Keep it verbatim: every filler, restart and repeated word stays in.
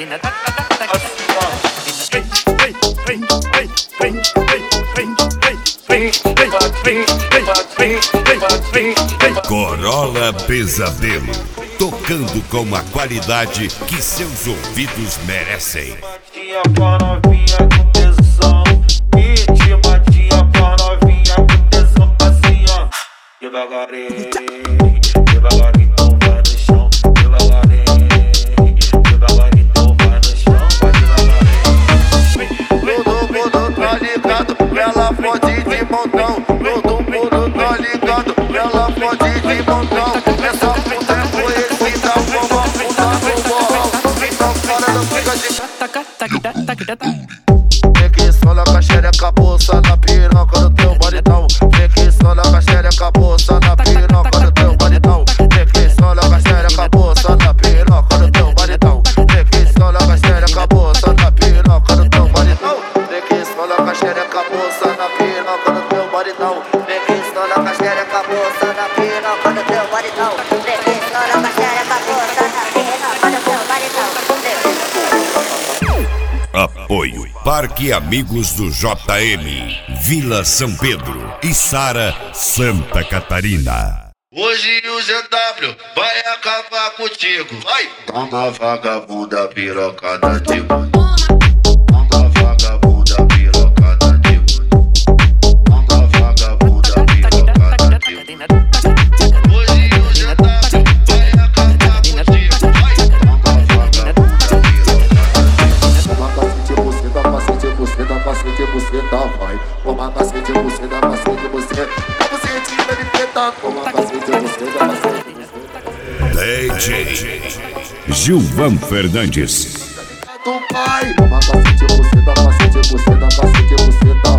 Corolla Pesadelo, tocando com a qualidade que seus ouvidos merecem. Matinha pra novinha com tesão, e matinha pra novinha com tesão, assim ó. Devagarinho, devagarinho, então vai no chão. Devagarinho, devagarinho, então vai no chão. Vai devagarinho. Todo mundo tá ligado, ela pode de montão. Todo mundo tá ligado, ela pode de montão. Essa puta é conhecida como a puta do morrão. Então fora não fica de... Vem que sola com a xereca, bolsa na piroca do teu bonitão. Vem que sola com a xereca, bolsa na piroca do teu bonitão. Vem que sola com a xereca, bolsa na piroca do teu bonitão. Vem que sola com a xereca, bolsa na piroca do teu bonitão. Vem que sola com a xereca, bolsa na piroca do teu bonitão. Vem que sola com a xereca, bolsa na piroca do teu bonitão. Vem que sola com a xereca, bolsa na piroca do teu bonitão. Apoio Parque Amigos do J M, Vila São Pedro e Sara, Santa Catarina. Hoje o G W vai acabar contigo. Vai! Toma vagabunda pirocada de mãe. Toma vagabunda pirocada de mãe. Toma vagabunda pirocada de mãe. Hoje o G W vai acabar contigo. Vai! Toma vagabunda pirocada. Toma cacete, você dá cacete, você dá vai. Toma cacete, você dá cacete, você dá cacete, ele tenta. Toma cacete, você dá cacete, D J Gilvan Fernandes. do pai. Toma cacete, você dá cacete, você dá cacete, você dá